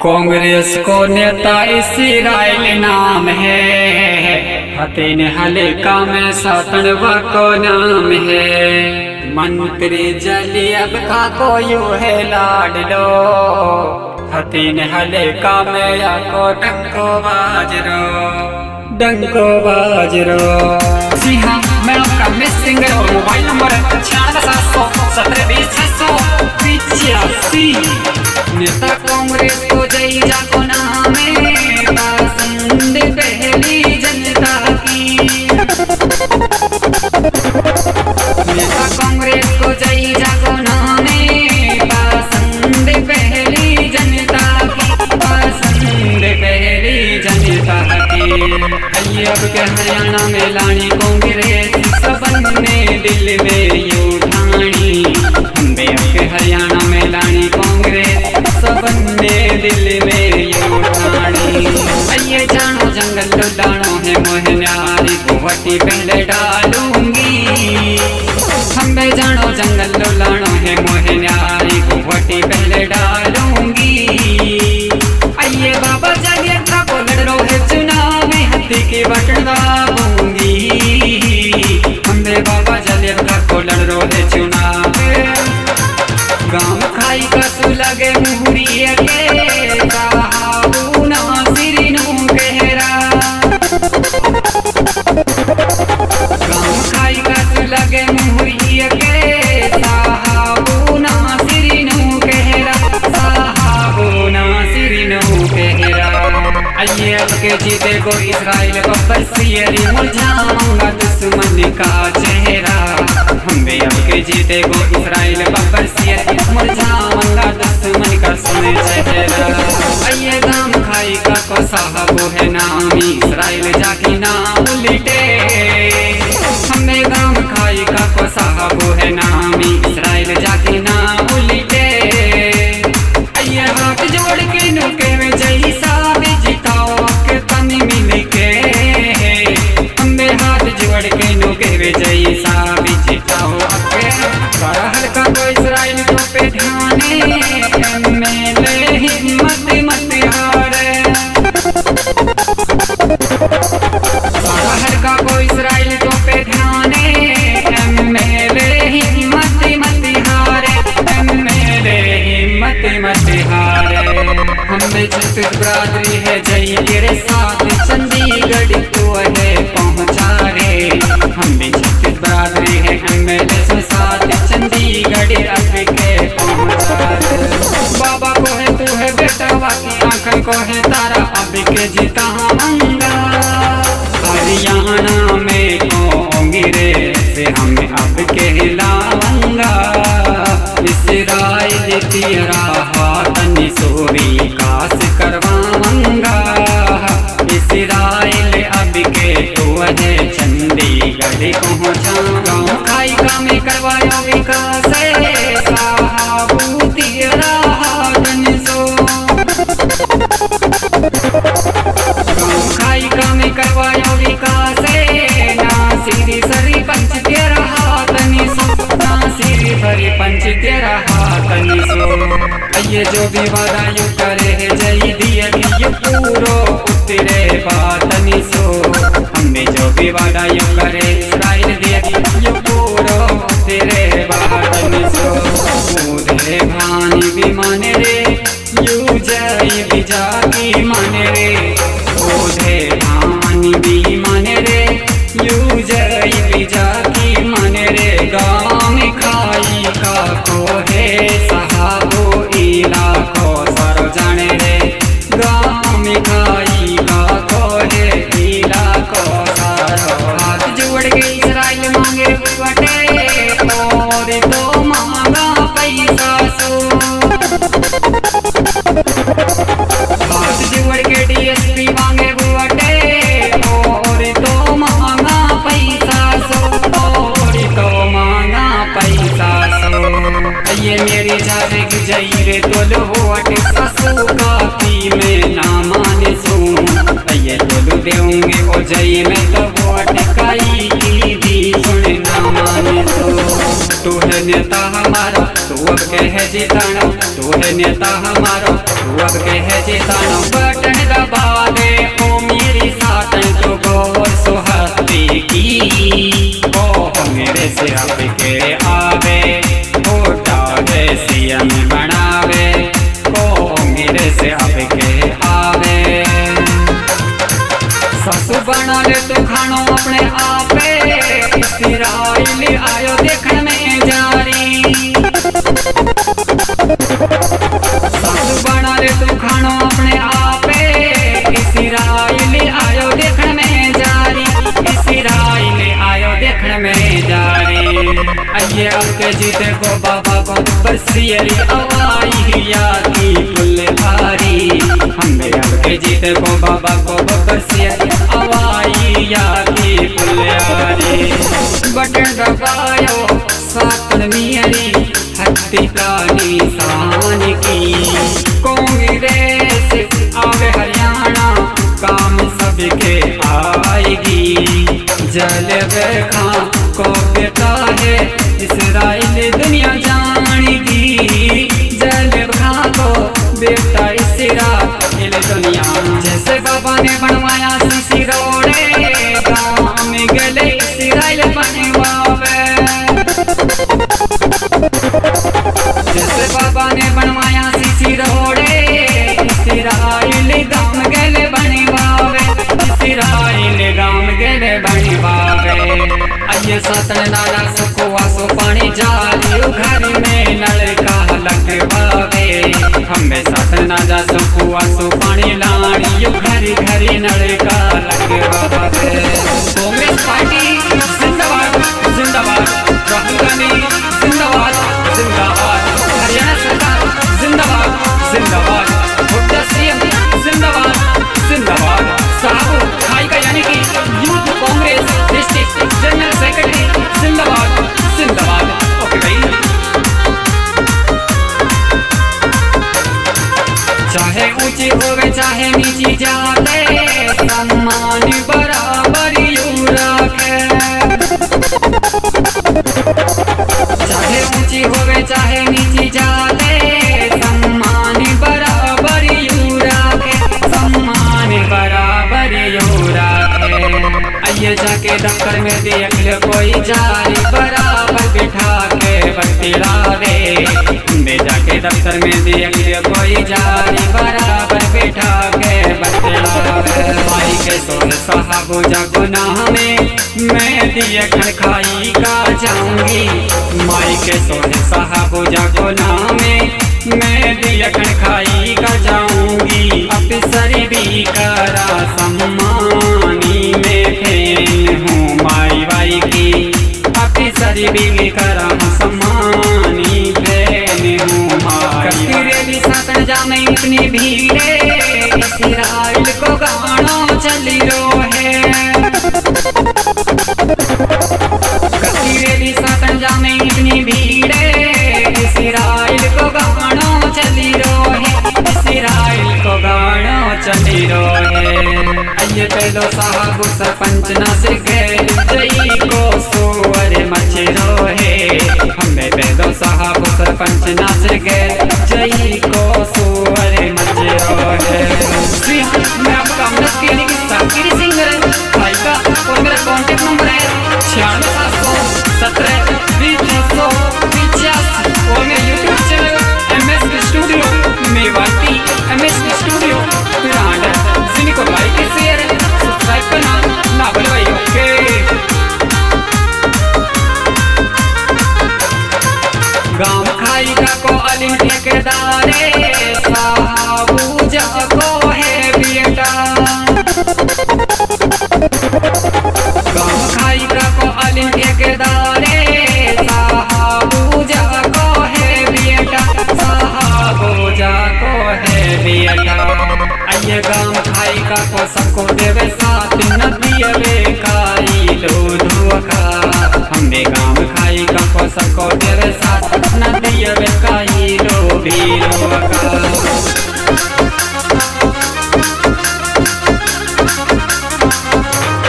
कांग्रेस को नेता इसराइल नाम है, हतीन हल्का में सातनवा को नाम है। मंत्री जलियब का को यू है लाड लो, हतीन हल्का में या को डंको बाजरो, डंको बाजरो। जी हाँ, मैं आपका मिसिंग और मोबाइल नंबर 96,1720,685। नेता कांग्रेस को जय जाको नाम है, पसंद पहली जनता की। नेता कांग्रेस को जय जाको नाम है, पसंद पहली जनता की, पसंद पहली जनता की। आइए अब के हरियाणा में लानी कांग्रेस, सबने दिल में यू ठानी। हमें अब के हरियाणा में लानी कांग्रेस, सबने दिल में यू ठानी। आइए जानो जंगल तो डाणो है मोहनारी, गुवाहाटी पहले डालूंगी। हमें जानो जंगल तो लाणो है मोहनारी, गुवाहाटी पहले डालूंगी। आइए बाबा जालिया का को लड़ो है चुनाव में, हत्ती की बटन दाबूंगी। हमें बाबा जालिया का को लड़ो है चुनाव, गाँव खाई कसू लगे मुहरिया के, साहबू नासिरी नू कहरा। गाँव खाई कसू लगे मुहरिया के, साहबू नासिरी नू कहरा, साहबू नासिरी नू कहरा। आइए अब के जीते को इसराइल बब्बर सियरी, मुरझाऊंगा दुश्मन का चेहरा। हमें अब के जीते को इसराइल बब्बर सियरी, मुरझाऊंगा दुश्मन का सुने चेहरा। आइए गाम खाई का को साहबो है नामी, इसराइल जाके नाम लिटे। हमें गाम खाई का को साहबो है नामी, इसराइल जाके नाम लिटे। आइए हाथ जोड़ के नुके में जय साहब जिताओ के तनी मिल के। हमें हाथ जोड़ के नुके में जय साहब जिताओ के। सारा हल्का को इसराइल को पे ध्याने, एमएलए हिम्मत मत हारे। सारा हल्का को इसराइल को पे ध्याने, एमएलए हिम्मत मत हारे, एमएलए हिम्मत मत हारे। हमें छत्तीस बरादरी है जय तेरे साथ, चंडीगढ़ को है पहुँचा रे। हमें छत्तीस बरादरी है एमएलए से साथ, चंडीगढ़ अब के पहुँचा रे। बाबा को है तू है बेटा बाकी, आंखन को है तारा अब के जिताऊंगा। हरियाणा में कांग्रेस से हमें अब के लाऊंगा। इसराइल तेरा हाथ निसोरी कास करवाऊंगा। इसराइल अब के तो है चंडीगढ़ पहुँचाऊंगा। खाई का में करवायो विकास, साहबू तेरा हाथ निसो। खाई का में करवायो विकास, नासिरी सरी पंच तेरा हाथ निसो, नासिरी सरी पंच तेरा हाथ निसो। आइए जो भी वादा यू करे है जय दिया कि ये पूरो उतरे बात निसो। हमें जो भी वादा यू करे इसराइल दिया कि ये पूरो उतरे बात निसो। ऊधे भानी भी माने रे, यू जय भी जाकी माने रे। ऊधे भानी भी माने रे, यू जय भी जाकी माने रे। गाँव खाई का को है साहबो इलाको सर जाने रे। गाँव खाई का को है इलाको सारो। हाथ जोड़ के इसराइल मांगे बटे, और तो मांगा पैसा सो। हाथ जोड़ के डीएसपी मांगे बटे, और तो मांगा पैसा सो, और तो मांगा पैसा सो। ये मेरी जाने की जई रे तोलो होटे ससु काफी में ना माने सू। ये तोलू देऊंगे ओ जई में तो होटे काई की भी सुने ना माने सो। तू है नेता हमारा, तू अब के है जिताना। तू है नेता हमारा, तू अब के है जितानो बटन दबा दे ओ मेरी सातन तो गौर सुहती की ओ मेरे से अब के आवे होटा दे सीएम बनावे ओ मेरे से अब के आवे ससु बना ले तो खानो अपने आपे इसराइल आयो देखने में जारी ससु बना ले तो खानो अपने आपे इसराइल आयो देखने में जारी इसराइल आयो देखने में जारी आइए अब के जीते को बाबा को बरसियरी अवाई यादी फुल भारी हमें अब के जीते को बाबा को बरसियरी अवाई यादी फुल भारी बटन दबायो सातन मियरी हत्ती का निशान की कांग्रेस आवे हरियाणा काम सबके आएगी जलवे खां को बेटा है इसराइल दुनिया जानेगी जलवे खां को बेटा इसराइल दुनिया जैसे बाबा ने बनवाया सीसी रोडे गाँव में गले इसराइल बनवावे जैसे बाबा ने बनवाया सीसी रोडे इसराइल गाँव में गले बनवावे इसराइल गाँव में गले बनवावे आइए सातन नाला सुखवा सो पानी जारी घर में नलका लगवावे हमें सातन नाला सुखवा सो पानी लाड़ी घरी घरी नलका लगवावे कांग्रेस पार्टी जिंदाबाद जिंदाबाद राहुल गांधी जिंदाबाद जिंदाबाद हरियाणा सरकार जिंदाबाद जिंदाबाद हुड्डा सीएम जिंदाबाद जिंदाबाद साहब खाई का यानी कि youth Congress district general secretary जिंदाबाद जिंदाबाद ओके भाई चाहे ऊंची होवे चाहे नीची जाते सम्मान बराबर यूं रखे चाहे ऊंची होवे चाहे नीची जाते सम्मान बराबर यूं रखे सम्मान बराबर यूं रखे आइए जाके दफ्तर में देख ले कोई जारी बराबर बिठा के बतिलावे में जाके दफ्तर में देख ले कोई जारी बराबर बिठा के बतिलावे माई के सोन साहब जगुनाह में मैं दिए खड़खाई का जाऊंगी माई के सोन साहब जगुनाह में मैं दिए खड़खाई का जाऊंगी अफसर भी करा सम्मानी में फेन हूँ माई बाई की अफसर भी करा सम्मानी फेन हूँ माई रेली सातन जामे इतनी भीड़े इसराइल को गाना चली रो है रेली सातन जामे इतनी भीड़े इसराइल को गाना चली रो है इसराइल को गाना चली रो है आइए पहलो साहब सरपंच नासिर गैल जई को सोवर मचरो है हमें पहलो साहब सरपंच नासिर गैल जई को सोवर मचरो है जी हाँ मैं आपका अमृत के यानी कि साकिरी सिंगर भाई का और मेरा कॉन्टेक्ट नंबर है 961720 और मेरा YouTube channel MS studio Mewati MS studio brand जिन्हीं को लाइक शेयर सब्सक्राइब करना ना भूलिए ओके गाँव खाई का को अलिम ठेकेदारे साहब जाको